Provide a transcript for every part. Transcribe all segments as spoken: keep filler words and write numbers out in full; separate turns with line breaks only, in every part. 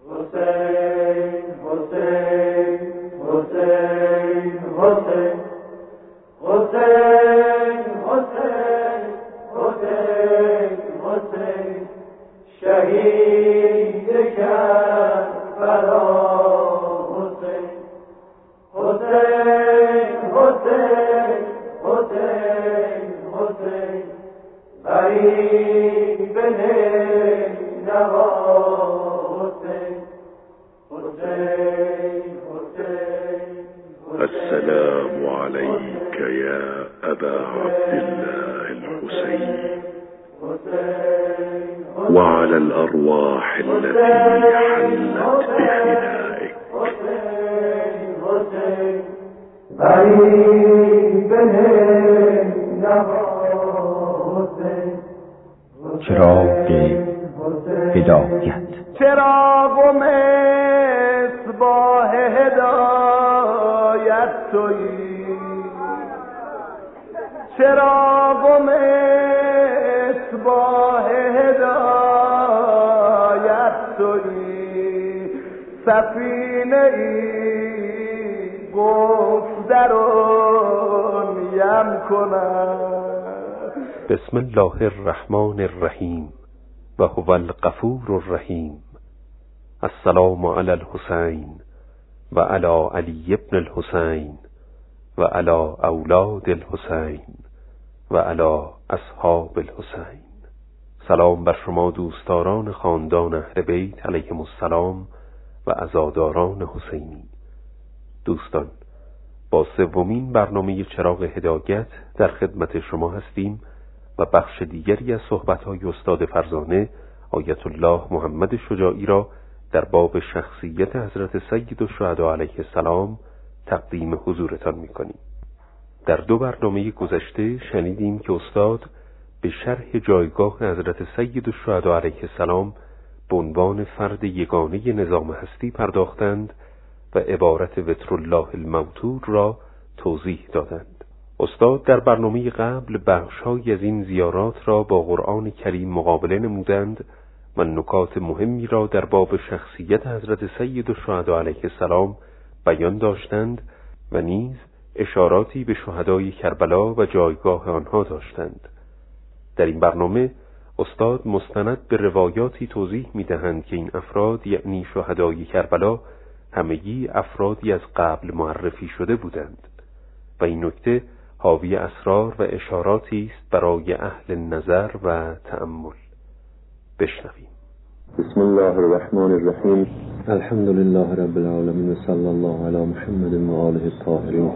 حسین حسین حسین حسین حسین حسین حسین حسین شهید کربلا حسین حسین حسین حسین حسین غریب نوا حسین حسین حسین
السلام عليك يا أبا عبد الله الحسين وعلى الأرواح التي حلت بفنائك.
چراغ هدایت،
چراغ و مصباح هدایت تویی، چراغ و مصباح هدایت تویی، سفینه ای گفت درون یم کنم.
بسم الله الرحمن الرحیم و هو الغفور الرحیم. السلام علی الحسین و علی علی ابن الحسین و علی اولاد الحسین و علی اصحاب الحسین. سلام بر شما دوستداران خاندان اهل بیت علیهم السلام و عزاداران حسینی. دوستان، با سومین برنامه چراغ هدایت در خدمت شما هستیم و بخش دیگری از صحبت‌های استاد فرزانه آیت الله محمد شجاعی را در باب شخصیت حضرت سید الشهدا علیه السلام تقدیم حضورتان می‌کنیم. در دو برنامه گذشته شنیدیم که استاد به شرح جایگاه حضرت سید الشهدا علیه السلام به عنوان فرد یگانه نظام هستی پرداختند و عبارت وتر الله الموتور را توضیح دادند. استاد در برنامه قبل بخش‌هایی از این زیارات را با قرآن کریم مقابله نمودند و نکات مهمی را در باب شخصیت حضرت سید الشهدا علیه السلام بیان داشتند و نیز اشاراتی به شهدای کربلا و جایگاه آنها داشتند. در این برنامه استاد مستند به روایاتی توضیح می‌دهند که این افراد یعنی شهدای کربلا همگی افرادی از قبل معرفی شده بودند و این نکته حاوی اسرار و اشاراتی است برای اهل نظر و تأمل. بشنویم.
بسم الله الرحمن الرحیم. الحمد لله رب العالمین و صلی الله علی محمد و آله الطاهرین.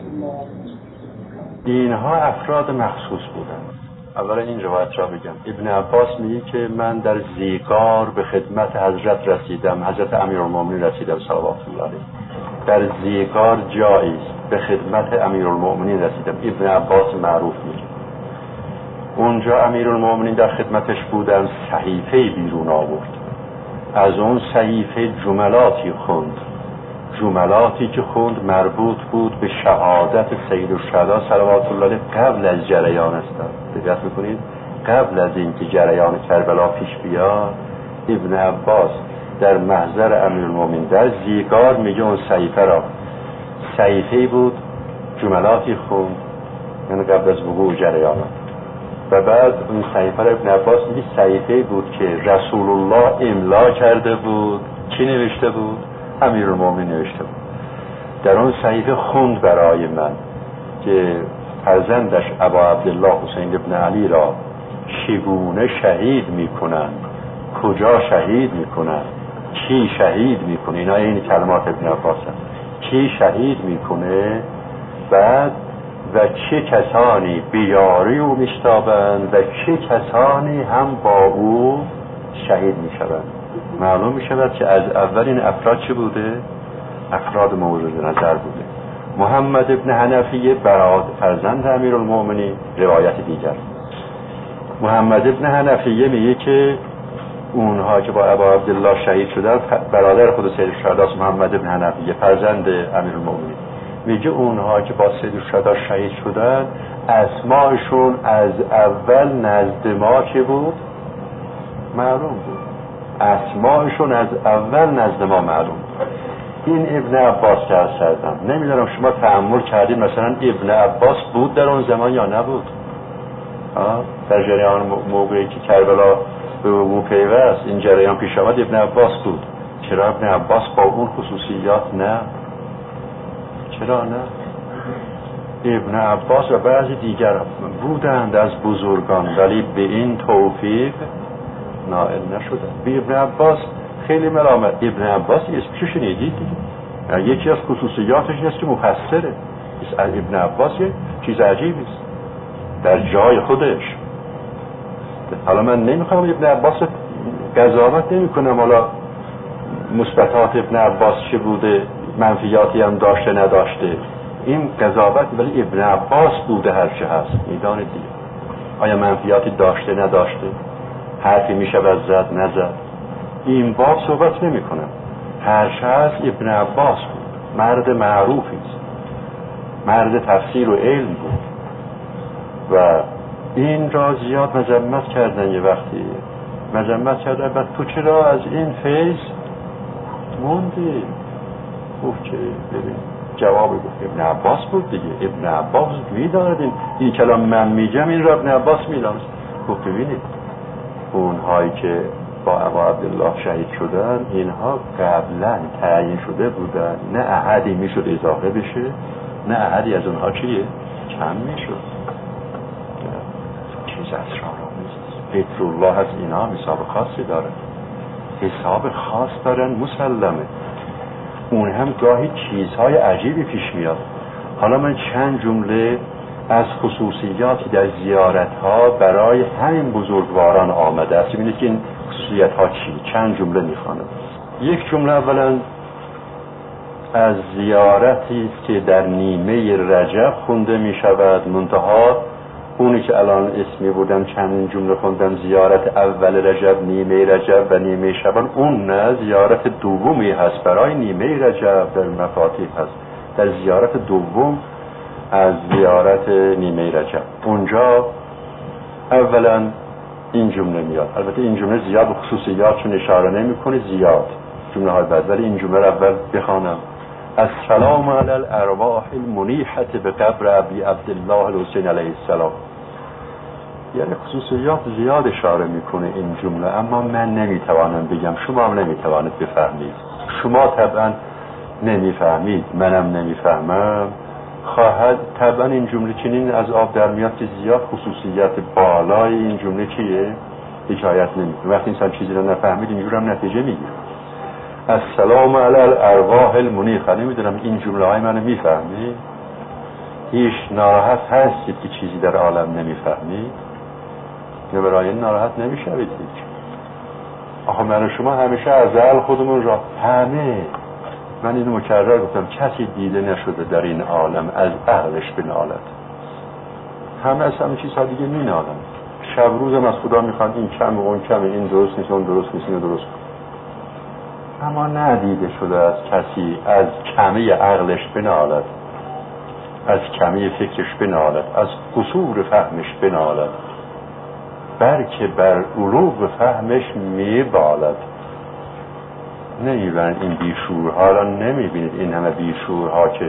اینها افراد مخصوص بودند. اولا این روایت را بگم. ابن عباس میگه که من در زیگار به خدمت حضرت رسیدم، حضرت امیرالمومنین رسیدم صلوات الله علیه. در زیگار جایی است به خدمت امیرالمومنین رسیدم. ابن عباس معروف میگه اونجا امیرالمومنین در خدمتش بودم، صحیفه بیرون آورد، از اون صحیفه جملاتی خوند، جملاتی که خوند مربوط بود به شهادت سید الشهدا صلوات الله علیه قبل از جریان هستند. دقت میکنید قبل از اینکه جریان کربلا پیش بیاد ابن عباس در محضر امیرالمومنین در زیگار میگه اون صحیفه را، صحیفه بود جملاتی خوند یعنی قبل از وقوع جریان، و بعد اون صحیفه را ابن عباس میگه صحیفه بود که رسول الله املا کرده بود. کی نوشته بود؟ امیرالمومنین نوشته بود. در اون صحیفه خوند برای من که فرزندش ابا عبدالله حسین ابن علی را چگونه شهید میکنن، کجا شهید میکنن، کی شهید میکنه، اینا این کلمات ابن عباس هست، کی شهید میکنه، بعد و چه کسانی بیاری او میشتابند و چه کسانی هم با او شهید میشوند. معلوم میشود که از اولین افراد چه بوده؟ افراد مورد نظر بوده. محمد ابن حنفیه برادر فرزند امیرالمومنین، روایت دیگر. محمد ابن حنفیه میگه که اونها که با ابا عبدالله شهید شدن برادر خود سید الشهدا محمد ابن حنفیه فرزند امیرالمومنین، میگه اونها که با سید الشهدا شهید شدن اسمایشون از اول نزد ما که بود معلوم بود. اسمایشون از اول نزد ما معلوم. این ابن عباس که از کردم، نمیدونم شما تأمل کردید مثلا ابن عباس بود در اون زمان یا نبود؟ در جریان موقعی که کربلا به وقوع پیوست این جریان پیش آمد ابن عباس بود. چرا ابن عباس با اون خصوصیات نه؟ چرا نه؟ ابن عباس و بعضی دیگر بودند از بزرگان ولی به این توفیق نائل نشدند. به ابن عباس خیلی ملامت. ابن عباس اسمشو شنیدید دیگه؟ یکی از خصوصیاتش هست که مفسره. ابن عباس یه چیز عجیبی است در جای خودش. حالا من نمیخوام ابن عباس قضاوت نمی کنم حالا مثبتات ابن عباس چه بوده، منفیاتی هم داشته نداشته، این قضاوت، ولی ابن عباس بوده هر چه هست میدان دیگه. آیا منفیاتی داشته نداشته، حرفی میشود زد نزد، این باب صحبت نمی کنم. هر چه هست ابن عباس بود، مرد معروفی است، مرد تفسیر و علم بود و این را زیاد مذمت کردن. یه وقتی مذمت کردن بعد تو چرا از این فیض موندی؟ گفت که ببین جواب گفت ابن عباس بود دیگه. ابن عباس میداند این این کلام من میگم این را ابن عباس میداند. گفت ببینید اونهایی که با ابا عبدالله شهید شدن اینها قبلا تعیین شده بودن، نه احدی میشد اضافه بشه نه احدی از اونها چیه کم میشد. چیز اسرارآمیز ذکر الله از اینا حساب خاصی داره، حساب خاص دارن مسلمه. اون هم گاهی چیزهای عجیبی پیش میاد. حالا من چند جمله از خصوصیاتی در زیارتها برای همین بزرگواران آمده است. ببینید که این خصوصیتها چی؟ چند جمله میخوانم. یک جمله اولا از زیارتی که در نیمه رجب خونده میشود، منتها اونی که الان اسمی بودم چند جمله خوندم زیارت اول رجب، نیمه رجب و نیمه شعبان، اون نه زیارت دومی هست برای نیمه رجب در مفاتیح هست. در زیارت دوم از زیارت نیمه رجب اونجا اولا این جمله میاد. البته این جمله زیاد به خصوصیاتشون اشاره نمیکنه، زیاد جمله های بعد، ولی این جمله اول بخوانم. السلام علی الارواح المنیحة به قبر ابی عبدالله الحسین علیه السلام. یعنی خصوصیات زیاد اشاره میکنه این جمله، اما من نمیتوانم بگم، شما هم نمیتوانید بفهمید. شما طبعا نمیفهمید، منم نمیفهمم. خواهد طبعا این جمله چنین از آب در میاد که زیاد خصوصیت بالای این جمله چیه حکایت نمیکنه. وقتی انسان چیزی رو نفهمید اینجور هم نتیجه میگیره. السلام علی الارواح المنیخه. نمیدونم این جمله های منو میفهمی؟ هیچ ناراحت هستید که چیزی در عالم نمیفهمید؟ یا برای این ناراحت نمیشوید هیچ؟ آخه من و شما همیشه ازل خودمون را همه، من اینو مکرر گفتم، کسی دیده نشده در این عالم از عقلش بنالد. همه از همه چیزها دیگه مینالن. شب روزم از خدا میخوان این کم و اون کم، این درست نیست اون درست نیست اینو درست کن. اما ندیده شده از کسی از کمی عقلش بنالد، از کمی فکرش بنالد، از قصور فهمش بنالد، بلکه بر علو فهمش میبالد. نمیبینید این بیشورها را؟ نمیبینید این همه بیشورها که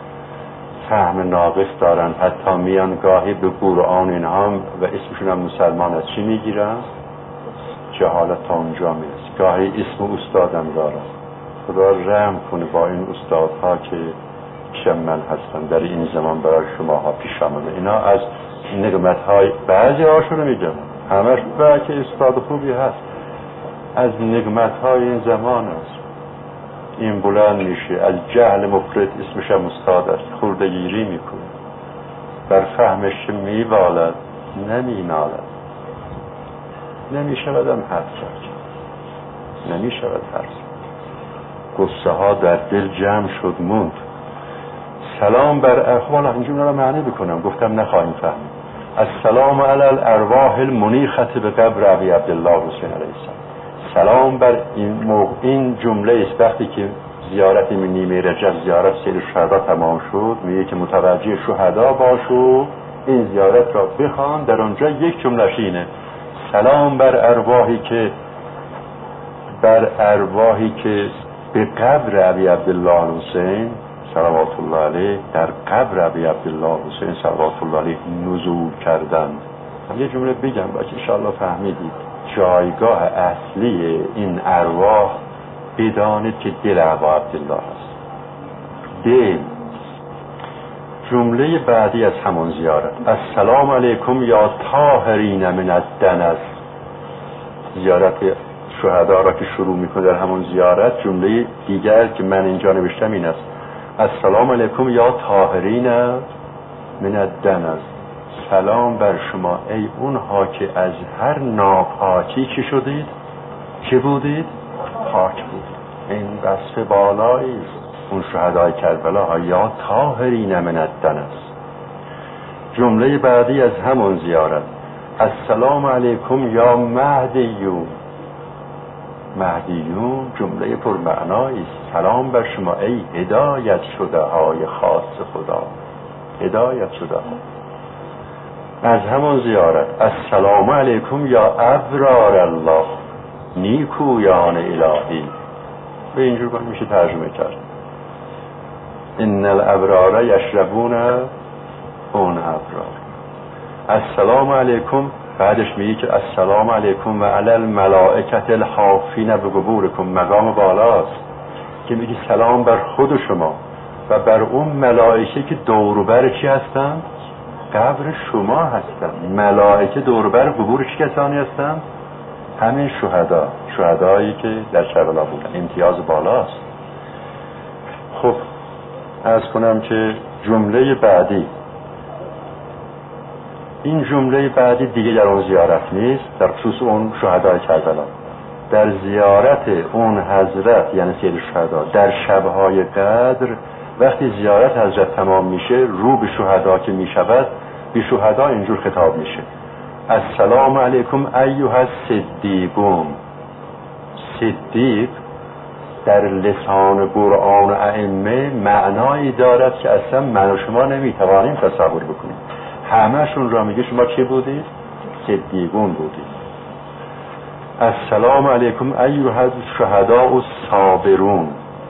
فهم ناقص دارن، حتی میان گاهی به قرآن اینها و اسمشون هم مسلمان از چی میگیرن؟ جهالت تا اونجا میرسه. گاهی اسم استادم دارن. خدا رحم کنه با این استادها که شمن هستن در این زمان برای شماها پیش آمده. اینا از نقمتهای بعضی هاشون رو میگم، همش که استاد خوبی هست، از نقمتهای این زمان است. این بلند میشه از جهل مفرط، اسمش هم استاد است، خردگیری میکنه، بر فهمش میبالد، نمینالد. نمیشود هم حرف زد، نمیشود حرف زد. قصه ها در دل جمع شد موند. سلام بر اخوان. اینجور رو معنی بکنم، گفتم نخواهیم فهمید. السلام علی الارواح المنیخة به قبر ابی عبدالله حسین علیه السلام. سلام بر این موقع. این جمله است وقتی که زیارت نیمه رجب، زیارت سیر شهدا تمام شد، میگه که متوجه شهدا باشو، این زیارت را بخوان. در اونجا یک جمله اینه: سلام بر ارواحی که بر ارواحی که به قبر ابی عبدالله حسین صلوات الله علیه در قبر ابی عبدالله حسین صلوات الله علیه نزول کردند. یه جمله بگم باید ان شاء الله فهمیدید. جایگاه اصلی این ارواح بدانید که دل ابا عبدالله است. دل. جمله بعدی از همان زیارت السلام علیکم یا طاهرین من الدنس، زیارت شهدا را که شروع میکنه در همون زیارت، جمله دیگر که من اینجا نوشتم این است السلام علیکم یا طاهرین من الدنس، سلام بر شما ای اونها که از هر ناپاکی چی شدید؟ چه بودید؟ پاک بودید. این وصف بالایی است اون شهدای کربلا، یا طاهرین من الدنس. جمله بعدی از همون زیارت السلام علیکم یا مهدیون، مهدیون جمله پرمعنایی است، سلام بر شما ای هدایت شده های خاص خدا، هدایت شده ها. از همون زیارت السلام علیکم یا ابرار الله، نیکویان الهی. به اینجور باید میشه ترجمه کرد ان الابرار یشربون اون ابرار. السلام علیکم بعدش میگه که السلام علیکم و علی الملائکه الحافین بقبورکم، مقام بالاست که میگه سلام بر خود شما و بر اون ملائکه که دور و بر چی هستن؟ قبر شما هستن. ملائکه دور و بر قبور چی کسانی هستن؟ همین شهدا، شهدایی که در کربلا بودن. امتیاز بالاست. خب عرض کنم که جمله بعدی، این جمله بعدی دیگه در اون زیارت نیست، در خصوص اون شهدای کربلا. در زیارت اون حضرت یعنی سید الشهدا در شبهای قدر، وقتی زیارت حضرت تمام میشه رو به شهدا که میشود، به شهدا اینجور خطاب میشه السلام علیکم ایها الصدیقون. صدیق در لسان قرآن و ائمه معنایی دارد که اصلا من و شما نمیتوانیم تصور بکنیم. همه‌شون را میگه شما چی بودید؟ صدیقون بودید. السلام علیکم ایها الشهداء الصابرون.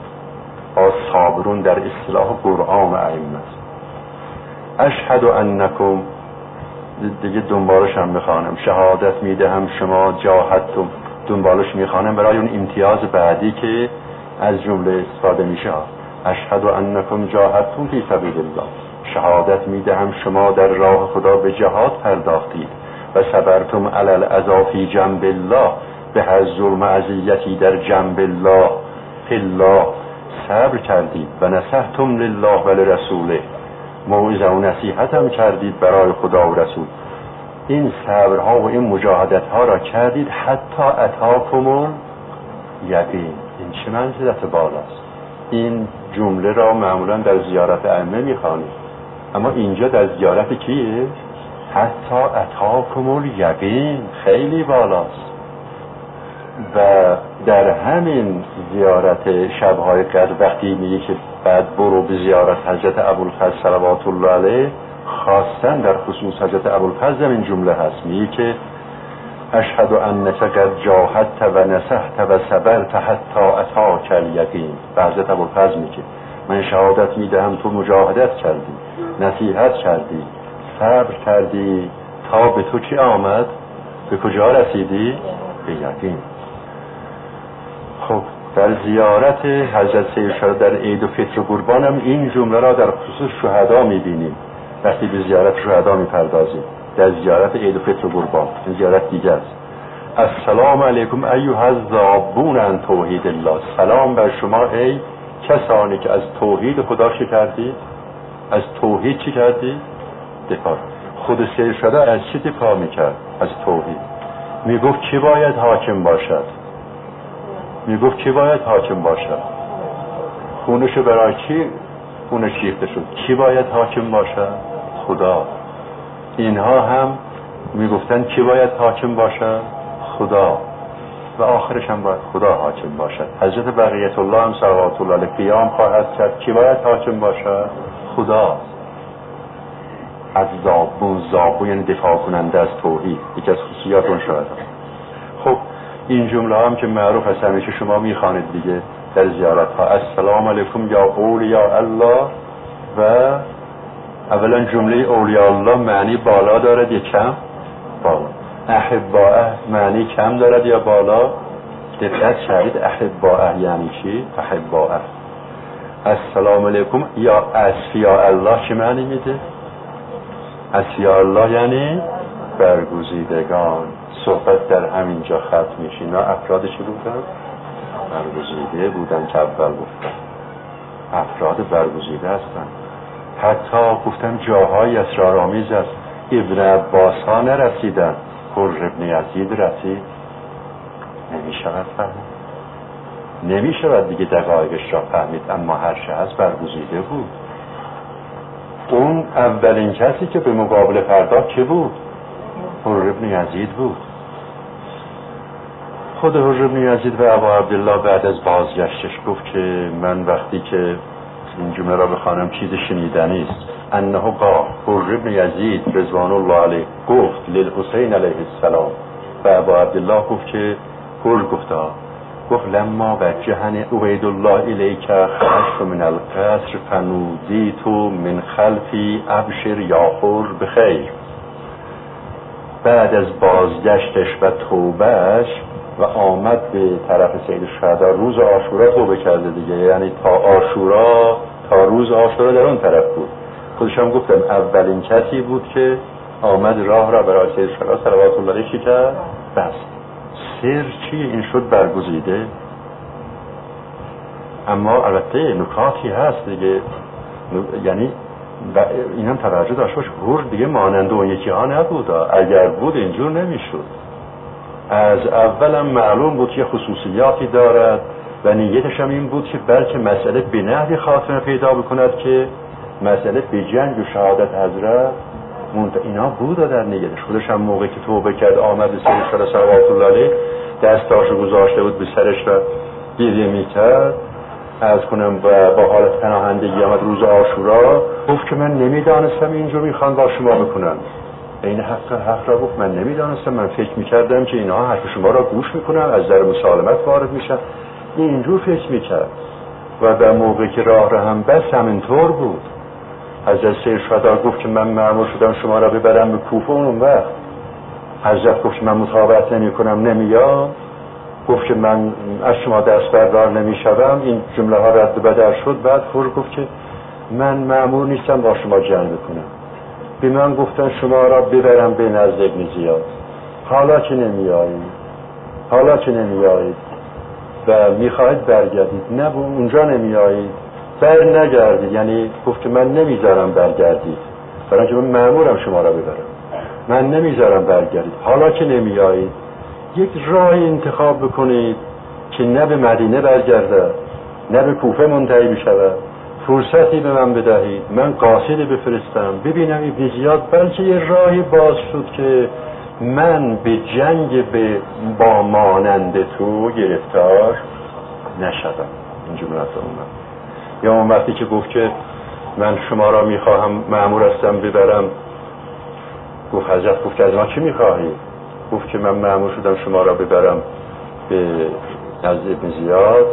صابرون در اصطلاح قرآن و ائمه است. اشهد انکم، دیگه دنبالش هم میخوانم، شهادت میدهم شما جاهدتم، دنبالش میخوانم برای اون امتیاز بعدی که از جمله استفاده میشه. اشهد انکم جاهدتم فی سبیل الله، شهادت میدهم شما در راه خدا به جهاد پرداختید و صبرتم علی الاذی فی جنب الله، به هر ظلم اذیتی در جنب الله فی الله صبر کردید و نصحتم لله و لرسوله، موعظه و نصیحت هم کردید برای خدا و رسول. این صبرها و این مجاهدت ها را کردید حتی اتاکم الیقین. این چه منزلت بالاست. این جمله را معمولا در زیارت ائمه میخوانید، اما اینجا در زیارت کیه؟ حتی اتاکم الیقین، خیلی بالاست. و در همین زیارت شبهای قدر وقتی میگه که بعد برو به زیارت حضرت ابوالفضل صلوات الله علیه، خواستن در خصوص حضرت ابوالفضل این جمله هست، میگه که اشهد انک قد جاهدت و نصحت و صبرت حتی اتاک الیقین. به حضرت ابوالفضل میگه من شهادت میدهم تو مجاهدت کردی، نصیحت کردی، صبر کردی تا به تو چی آمد؟ به کجا رسیدی؟ به یقین. خب در زیارت حضرت سید الشهدا در عید و فطر و قربان هم این جمله را در خصوص شهدا میبینیم. وقتی به زیارت شهدا میپردازیم در زیارت عید و فطر و قربان، این زیارت دیگه است. السلام علیکم ایها الذابون عن توحید الله، سلام بر شما ای کسانی که از توحید خدا چی کردید؟ از توحید چی کردید؟ دفاع. خود سید الشهدا از چی دفاع میکرد؟ از توحید. میگفت کی باید حاکم باشد؟ میگفت کی باید حاکم باشد؟ خونشو برای کی خونش ریخته شد؟ کی باید حاکم باشد؟ خدا. اینها هم میگفتن کی باید حاکم باشد؟ خدا. و آخرش هم باید خدا حاکم باشد. حضرت بقیت الله هم صلوات الله علیه قیام خواهد کرد کی باید حاکم باشد؟ خدا. از زابون، زابون یعنی دفاع کننده از توحید، یکی از خصوصیات اون شهدا. خب این جمله هم که معروف هست همیشه شما میخوانید دیگه در زیارت ها، السلام علیکم یا اولیاء الله. و اولا جمله اولیاء الله معنی بالا دارد یا کم؟ بالا. احباءه معنی کم دارد یا بالا؟ دقت شدید، احباءه یعنی چی؟ احباءه. السلام علیکم یا اصفیاء الله چه معنی میده؟ اصفیاء الله یعنی برگزیدگان. صحبت در همین جا ختم میشه. اینا افراد چی بودن؟ برگزیده بودن که اول گفتن. افراد برگزیده هستن. حتی گفتم جاهای اسرارآمیز است. ابن عباس ها نرسیدن، حر ابن یزید رسید. نمیشود فهمید، نمیشود دیگه دقایقش را فهمید، اما هر شخص برگزیده بود. اون اولین کسی که به مقابل پرداخت که بود؟ حر ابن یزید بود. خود حر ابن یزید و ابا عبدالله بعد از بازگشتش گفت که من وقتی که این جمله را بخوانم چیز شنیدنی است. انه قال، حر ابن یزید رضوان الله علیه گفت للحسین علیه السلام و ابا عبدالله گفت که حر گفتا گفت لما وجهنی عبید الله الیک خرجت من القصر فنودیت من خلفی ابشر یا حر بخیر. بعد از بازگشتش و توبهش و آمد به طرف سید الشهدا، روز عاشورا توبه کرده دیگه، یعنی تا عاشورا تا روز عاشورا در اون طرف بود. خودشم گفتم اولین کسی بود که آمد راه را برای سید الشهدا صلوات الله علیه کرد. بس سر چیه؟ این شد برگزیده. اما البته نکاتی هست دیگه، یعنی این هم توجه داشته باش، حر دیگه مانند اون یکی ها نبود. اگر بود اینجور نمیشد. از اولم معلوم بود که خصوصیاتی دارد و نیتش هم این بود که بلکه مسئله به نحوی خاتمه پیدا بکند که مسئله به جنگ و شهادت حضرت منت... اینا بود در نیتش. خودش هم موقعی که توبه کرد آمد به سید شهدا صلوات الله علیه دستاشو گذاشته بود به سرش و گریه میکرد. از کنم و با حالت پناهندگی آمد روز عاشورا گفت که من نمیدانستم اینجور میخوان با شما بکنن. این حق حق را گفت من نمیدانستم، من فکر میکردم که اینها حرف شما را گوش میکنن، از در مسالمت وارد میشن. این اینجور فکر میکرد و در موقع که راه را هم بس همینطور بود. حضرت سید شهدا گفت که من مأمور شدم شما را ببرم به کوفه. اون وقت حضرت گفت من مطابقت نمی کنم، نمیام. گفت که من از شما دست بردار نمیشوم. این جمله ها رد بدل شد. بعد فور گفت که من مأمور نیستم با شما جنگ بکنم. به من گفتن شما را ببرم به نزد ابن زیاد. حالا که نمیایید، حالا که نمیایید و میخواهید برگردید، نه اونجا نمیایید، بر نگردید. یعنی گفت که من نمیذارم برگردید، برای اینکه من مأمورم شما را ببرم، من نمیذارم برگردید. حالا که نمیایید یک راهی انتخاب بکنید که نه به مدینه برگرده نه به کوفه منتهی بشود. فرصتی به من بدهید، من قاصدی بفرستم ببینم ابن زیاد، بلکه یه راهی باز شد که من به جنگ به با مانند تو گرفتار نشدم. این جملات اومد. یا اون وقتی که گفت که من شما را میخواهم مأمور هستم ببرم، گفت حضرت گفت که از ما چی میخواهی؟ گفت که من مأمور شدم شما را ببرم به نزد ابن زیاد.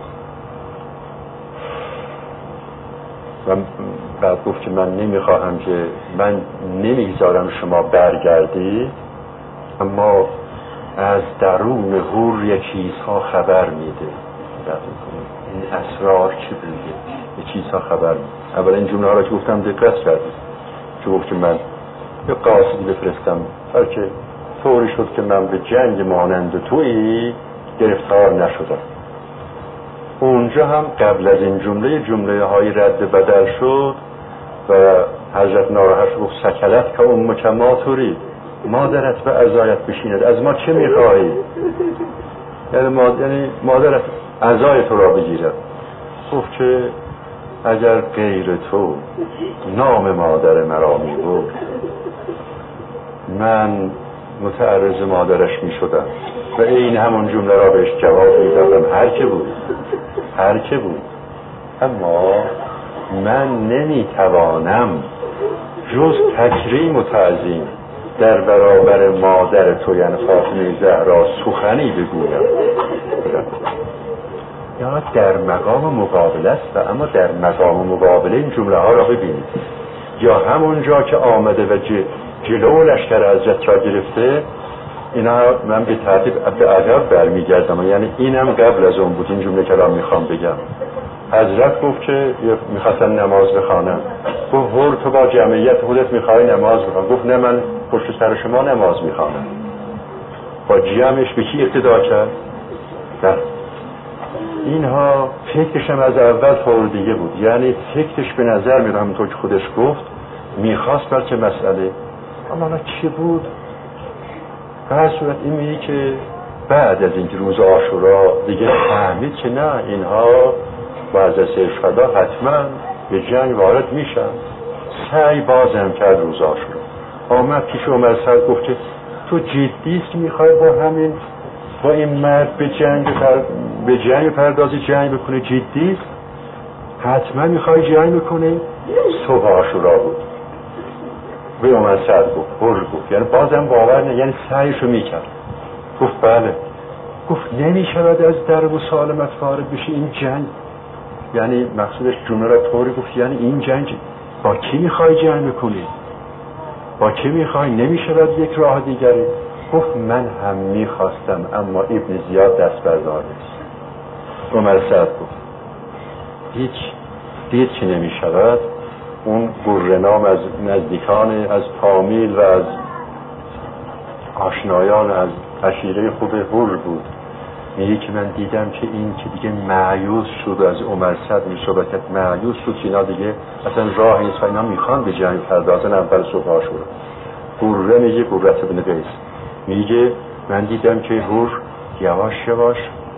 و بعد گفت که من نمیخواهم که من نمیذارم شما برگردی، اما از درون حر یک چیزها خبر میده. این اسرار چی بوده؟ یک چیزها خبر میده. اولا این جمله ها را که گفتم دقت کردید که گفت که من یک قاصدی بفرستم، بلکه طوری شد که من به جنگ مانند تویی گرفتار نشدم. اونجا هم قبل از این جمله جمله های رد بدل شد و حضرت ناراحت گفت سکلت که امک ما توری، مادرت به عزایت بشیند، از ما چه میخواهی؟ یعنی, ماد... یعنی مادرت عزای تو را بگیرد. گفت که اگر غیر تو نام مادر مرا می بود من متعرض مادرش می شدم و این همون جمله را بهش جواب می دادم هر که بود هر که بود. اما من نمی توانم جز تکریم و تعظیم در برابر مادر تو یعنی فاطمه زهرا سخنی بگویم، یا در مقام مقابله است. و اما در مقام مقابله این جمله ها را ببینید، یا همونجا که آمده و جلو لشکر حضرت را گرفته، اینا من به ترتیب به عقب برمیگردم، یعنی اینم قبل از اون بود. این جمله که را میخوام بگم، حضرت گفت که میخواستن نماز بخوانم، گفت هر تو با جمعیت خودت میخوای نماز بخوان؟ گفت نه، من پشت سر شما نماز میخوانم. با جمعش به کی اقتدا کرد؟ نه، اینها فکرش هم از اول طور دیگه بود، یعنی فکرش به نظر میره همونطور که خودش گفت میخواست بلکه مسئله اما چی بود؟ به هر صورت این میگه که بعد از اینکه روز عاشورا دیگه فهمید که نه، اینها با حضرت شهدا حتما به جنگ وارد میشن، سعی بازم کرد روز عاشورا. آمد پیش عمر سعد گفت که تو جدی است که میخوای با همین با این مرد به جنگ پر... به جنگ پردازی، جنگ بکنه؟ جدی است؟ حتما میخوای جنگ بکنه؟ صبح عاشورا بود. به عمر سعد گفت، هر گفت، یعنی بازم باور نه، یعنی سعیشو میکرد. گفت بله. گفت نمیشود از در مسالمت وارد بشه این جنگ، یعنی مقصودش جمله را طوری گفت یعنی این جنگ با کی میخوای جنگ بکنی؟ با کی میخوای؟ نمیشود یک راه دیگری؟ گفت من هم میخواستم اما ابن زیاد دست بردار نیست. عمر سعد گفت هیچ دید که نمیشود. اون گرنام از نزدیکان، از فامیل و از آشنایان، از عشیره خوب هر بود. میگه که من دیدم که این که دیگه مایوس شد، از عمر سعد می صحبت مایوس شد که اینا دیگه اصلا راه نیست و اینا میخوان به جنگ پردازن. اول صبح عاشورا گره میگه قرة بن قیس میگه من دیدم که هر یواش یواش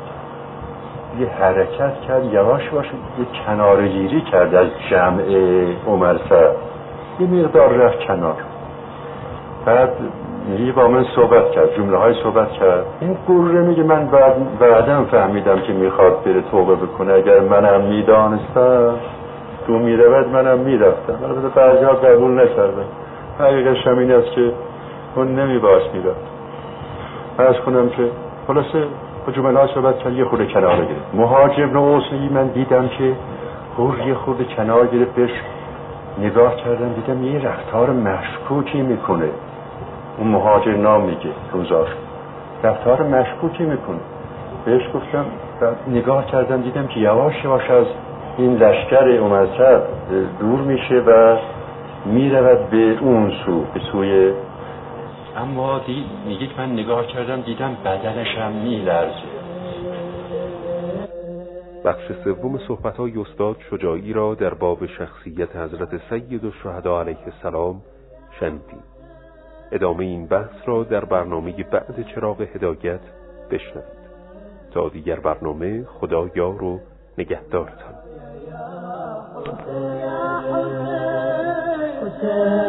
یه حرکت کرد، یواش یواش یه کنارگیری کرد از جمع عمر سعد، یه مقدار رفت کنار. بعد میگه با من صحبت کرد، جمله های صحبت کرد. این گره میگه من بعد بعدم فهمیدم که میخواد بره توبه بکنه. اگر منم میدانستم تو میرود منم میرفتم، البته بعضی ها قبول نکردن. حقیقتش هم این است که اون نمیباش میرفت. عرض کنم که خلاصه با جمله ها صحبت کرد، یه خورده کنار گرفت. مهاجر ابن اوسنی من دیدم که هر یه خورده کنار گرفت، بهش نگاه کردم دیدم یه رفتار مشکوکی میکنه. اون مهاجر نام میگه روزاش رفتار مشکوکی میکنه. بهش گفتم نگاه کردم دیدم که یواش یواش از این لشکر عمر سعد دور میشه و میرود به اون سو، به سوی. اما دی میگه که من نگاه کردم دیدم بدنش هم میلرزه.
بخش سوم صحبت‌های استاد شجاعی را در باب شخصیت حضرت سید الشهدا علیه السلام شنیدیم. ادامه این بحث را در برنامه بعد چراغ هدایت بشنوید. تا دیگر برنامه، خدا یار و نگهدارتان.